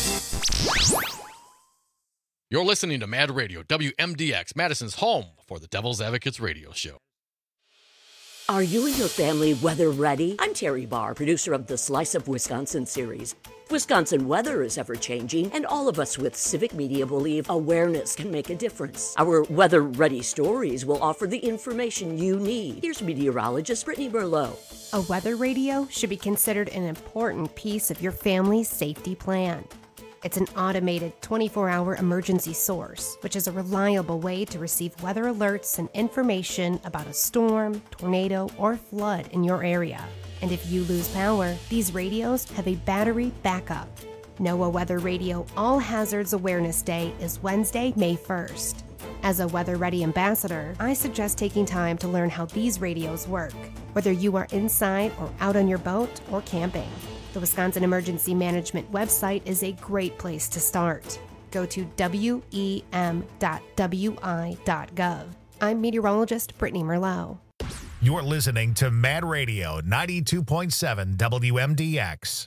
You're listening to Mad Radio, W M D X, Madison's home for the Devil's Advocates radio show. Are you and your family weather ready? I'm Terry Barr, producer of the Slice of Wisconsin series. Wisconsin weather is ever-changing, and all of us with Civic Media believe awareness can make a difference. Our weather-ready stories will offer the information you need. Here's meteorologist Brittany Merlot. A weather radio should be considered an important piece of your family's safety plan. It's an automated twenty-four hour emergency source, which is a reliable way to receive weather alerts and information about a storm, tornado, or flood in your area. And if you lose power, these radios have a battery backup. NOAA Weather Radio All Hazards Awareness Day is Wednesday, May first. As a Weather Ready ambassador, I suggest taking time to learn how these radios work, whether you are inside or out on your boat or camping. The Wisconsin Emergency Management website is a great place to start. Go to W E M dot W I dot gov. I'm meteorologist Brittany Merlot. You're listening to Mad Radio ninety-two point seven W M D X.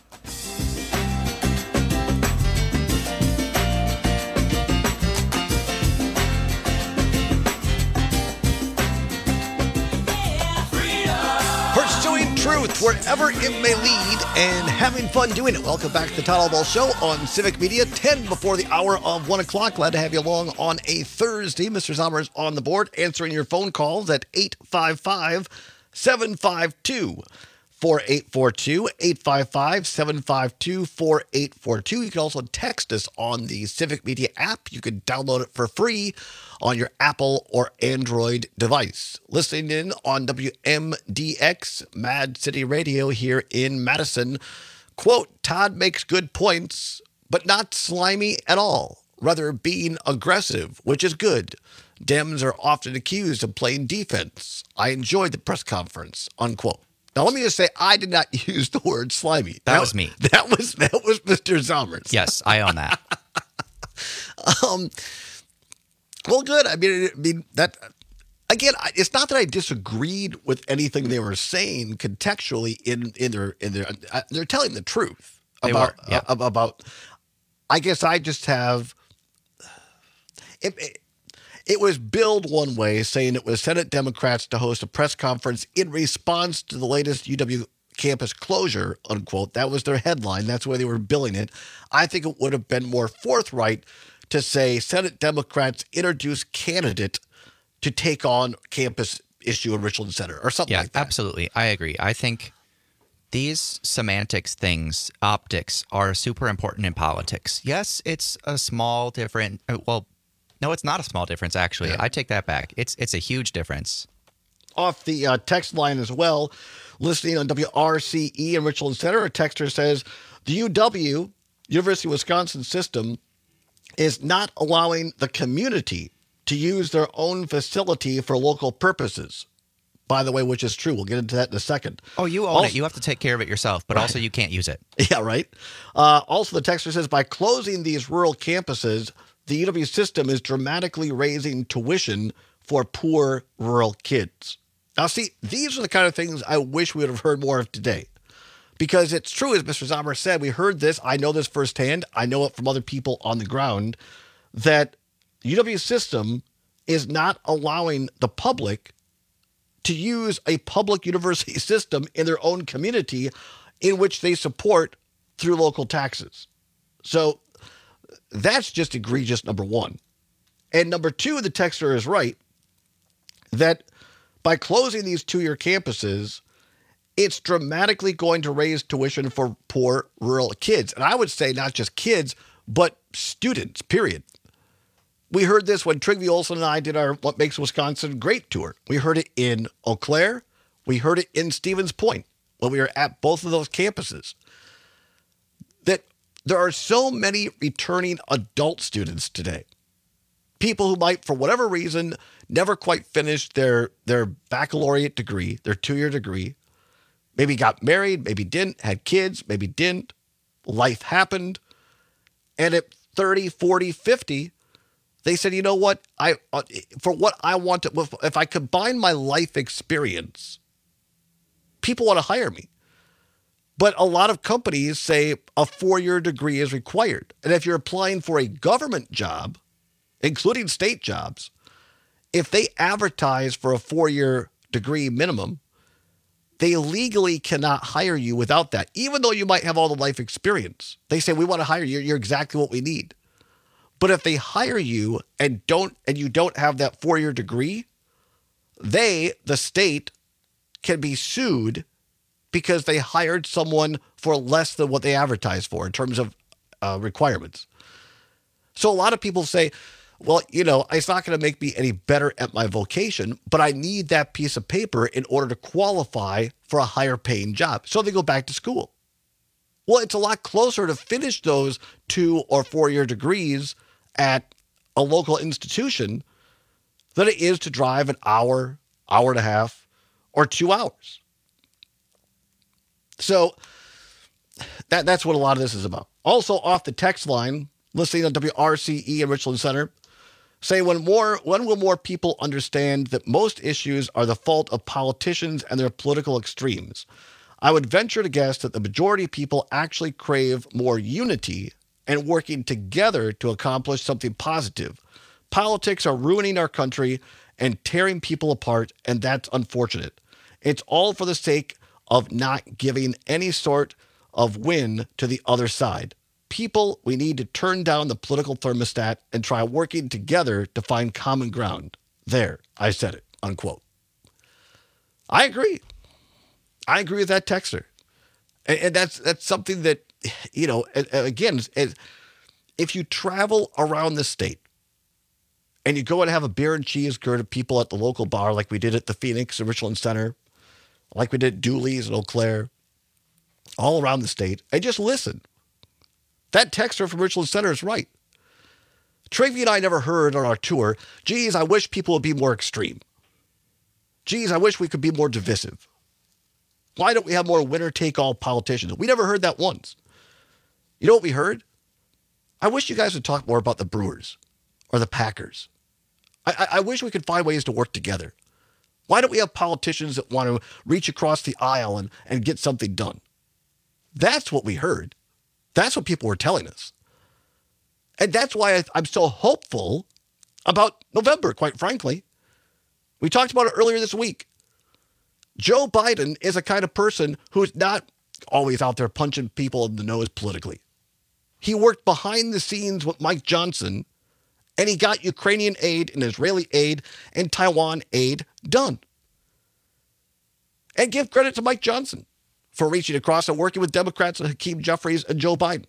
Pursuing truth wherever it may lead and having fun doing it. Welcome back to the Todd Ball Show on Civic Media, ten before the hour of one o'clock. Glad to have you along on a Thursday. Mister Zomer is on the board answering your phone calls at eight five five, seven five two, four eight four two, eight five five, seven five two, four eight four two. You can also text us on the Civic Media app. You can download it for free on your Apple or Android device. Listening in on W M D X, Mad City Radio here in Madison. Quote, Todd makes good points, but not slimy at all. Rather being aggressive, which is good. Dems are often accused of playing defense. I enjoyed the press conference, unquote. Now, let me just say, I did not use the word slimy. That, that was me. That was that was Mister Zomers. Yes, I own that. um, well, good. I mean, I mean that again. It's not that I disagreed with anything they were saying contextually. In in their in their uh, they're telling the truth They about were, yeah. uh, about. I guess I just have. It, it, It was billed one way, saying it was Senate Democrats to host a press conference in response to the latest U W campus closure, unquote. That was their headline. That's why they were billing it. I think it would have been more forthright to say Senate Democrats introduce candidate to take on campus issue in Richland Center or something yeah, like that. Absolutely. I agree. I think these semantics things, optics, are super important in politics. Yes, it's a small different, well, no, it's not a small difference, actually. Yeah. I take that back. It's it's a huge difference. Off the uh, text line as well, listening on W R C E in Richland Center, a texter says, the U W, University of Wisconsin system, is not allowing the community to use their own facility for local purposes. By the way, which is true. We'll get into that in a second. Oh, you own also, it. You have to take care of it yourself, but right. also you can't use it. Yeah, right. Uh, also, the texter says, by closing these rural campuses, the U W system is dramatically raising tuition for poor rural kids. Now, see, these are the kind of things I wish we would have heard more of today. Because it's true, as Mister Zomer said, we heard this. I know this firsthand. I know it from other people on the ground, that the U W system is not allowing the public to use a public university system in their own community in which they support through local taxes. So that's just egregious, number one. And number two, the texter is right that by closing these two-year campuses, it's dramatically going to raise tuition for poor rural kids. And I would say not just kids, but students, period. We heard this when Trygve Olsen and I did our What Makes Wisconsin Great tour. We heard it in Eau Claire. We heard it in Stevens Point when we were at both of those campuses. That there are so many returning adult students today. People who might, for whatever reason, never quite finished their, their baccalaureate degree, their two-year degree. Maybe got married, maybe didn't, had kids, maybe didn't. Life happened. And at thirty, forty, fifty, they said, you know what? I for what I want to, if I combine my life experience, people want to hire me. But a lot of companies say a four-year degree is required. And if you're applying for a government job, including state jobs, if they advertise for a four-year degree minimum, they legally cannot hire you without that, even though you might have all the life experience. They say, we want to hire you. You're exactly what we need. But if they hire you and don't, and you don't have that four-year degree, they, the state, can be sued because they hired someone for less than what they advertised for in terms of uh, requirements. So a lot of people say, well, you know, it's not going to make me any better at my vocation, but I need that piece of paper in order to qualify for a higher paying job. So they go back to school. Well, it's a lot closer to finish those two or four-year degrees at a local institution than it is to drive an hour, hour and a half, or two hours. So that that's what a lot of this is about. Also, off the text line, listening on W R C E in Richland Center, say when more when will more people understand that most issues are the fault of politicians and their political extremes? I would venture to guess that the majority of people actually crave more unity and working together to accomplish something positive. Politics are ruining our country and tearing people apart, and that's unfortunate. It's all for the sake of not giving any sort of win to the other side. People, we need to turn down the political thermostat and try working together to find common ground. There, I said it, unquote. I agree. I agree with that texter. And, and that's that's something that, you know, again, if you travel around the state and you go and have a beer and cheese gird of people at the local bar like we did at the Phoenix and Richland Center, like we did at Dooley's and Eau Claire, all around the state, and just listen. That texter from Richland Center is right. Tracy and I never heard on our tour, geez, I wish people would be more extreme. Geez, I wish we could be more divisive. Why don't we have more winner-take-all politicians? We never heard that once. You know what we heard? I wish you guys would talk more about the Brewers or the Packers. I, I, I wish we could find ways to work together. Why don't we have politicians that want to reach across the aisle and, and get something done? That's what we heard. That's what people were telling us. And that's why I, I'm so hopeful about November, quite frankly. We talked about it earlier this week. Joe Biden is a kind of person who's not always out there punching people in the nose politically. He worked behind the scenes with Mike Johnson, and he got Ukrainian aid and Israeli aid and Taiwan aid done. And give credit to Mike Johnson for reaching across and working with Democrats and Hakeem Jeffries and Joe Biden.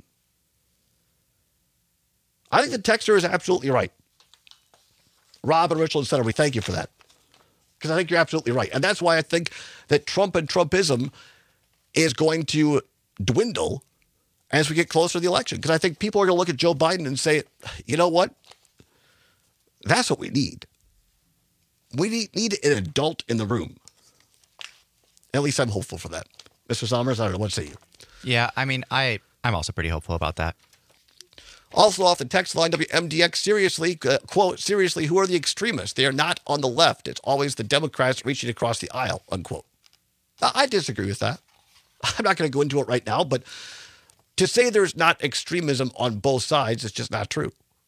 I think the texter is absolutely right. Rob and Richland Center, we thank you for that. Because I think you're absolutely right. And that's why I think that Trump and Trumpism is going to dwindle as we get closer to the election. Because I think people are going to look at Joe Biden and say, you know what? That's what we need. We need, need an adult in the room. At least I'm hopeful for that. Mister Sommers, I don't know. What say you? Yeah, I mean, I, I'm also pretty hopeful about that. Also off the text line, W M D X, seriously, uh, quote, seriously, who are the extremists? They are not on the left. It's always the Democrats reaching across the aisle, unquote. Now, I disagree with that. I'm not going to go into it right now, but to say there's not extremism on both sides is just not true.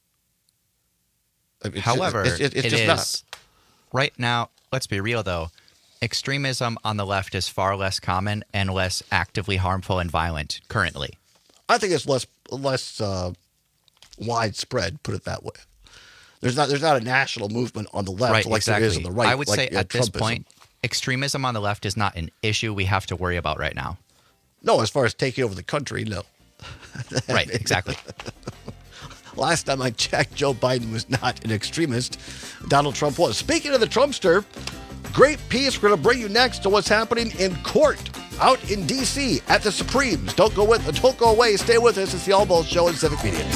It's However, just, it's, it's it just is, not. Right now, let's be real, though. Extremism on the left is far less common and less actively harmful and violent currently. I think it's less less uh, widespread, put it that way. There's not there's not a national movement on the left right, like exactly. there is on the right. I would like, say uh, at this Trumpism. point, extremism on the left is not an issue we have to worry about right now. No, as far as taking over the country, no. Right, exactly. Last time I checked, Joe Biden was not an extremist. Donald Trump was. Speaking of the Trumpster, great piece we're going to bring you next to what's happening in court out in D C at the Supremes. Don't go with, don't go away. Stay with us. It's the Almost Show in Civic Media.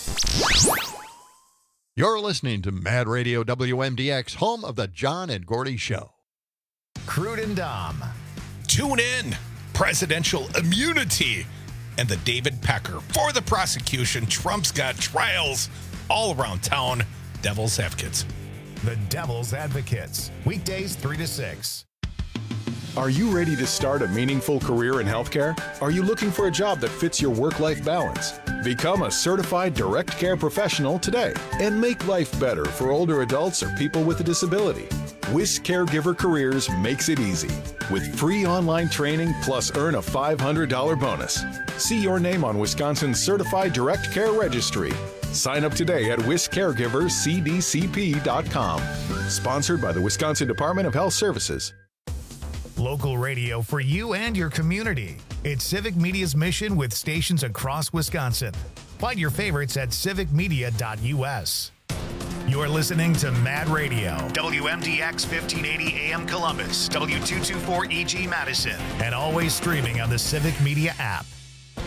You're listening to Mad Radio W M D X, home of the John and Gordy Show. Crude and Dom. Tune in. Presidential immunity. And the David Pecker. For the prosecution, Trump's got trials all around town. Devil's Advocates. The Devil's Advocates. Weekdays three to six. Are you ready to start a meaningful career in healthcare? Are you looking for a job that fits your work-life balance? Become a certified direct care professional today and make life better for older adults or people with a disability. WIS Caregiver Careers makes it easy with free online training plus earn a five hundred dollars bonus. See your name on Wisconsin's Certified Direct Care Registry. Sign up today at wis caregivers c d c p dot com. Sponsored by the Wisconsin Department of Health Services. Local radio for you and your community. It's Civic Media's mission with stations across Wisconsin. Find your favorites at civic media dot u s. You're listening to Mad Radio, W M D X fifteen eighty A M Columbus, W two twenty-four E G Madison, and always streaming on the Civic Media app.